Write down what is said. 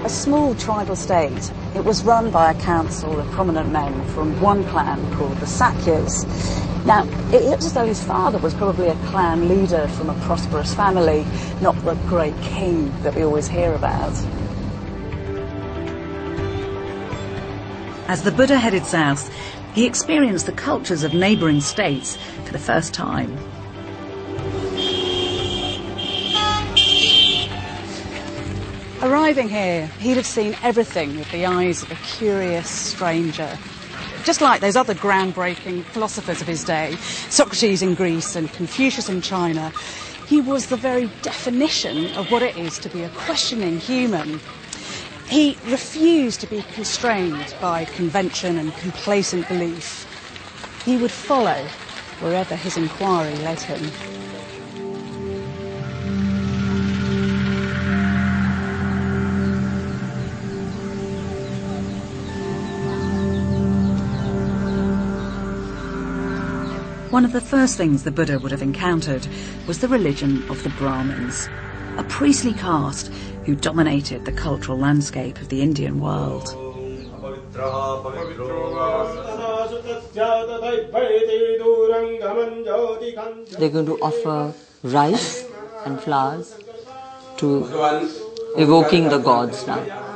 a small tribal state. It was run by a council of prominent men from one clan called the Sakyas. Now, it looks as though his father was probably a clan leader from a prosperous family, not the great king that we always hear about. As the Buddha headed south, he experienced the cultures of neighbouring states for the first time. Arriving here, he'd have seen everything with the eyes of a curious stranger. Just like those other groundbreaking philosophers of his day, Socrates in Greece and Confucius in China, he was the very definition of what it is to be a questioning human. He refused to be constrained by convention and complacent belief. He would follow wherever his inquiry led him. One of the first things the Buddha would have encountered was the religion of the Brahmins, a priestly caste who dominated the cultural landscape of the Indian world. They're going to offer rice and flowers to evoking the gods now.